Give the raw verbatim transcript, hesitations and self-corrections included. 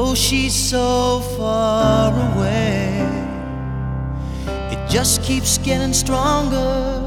though she's so far away, it just keeps getting stronger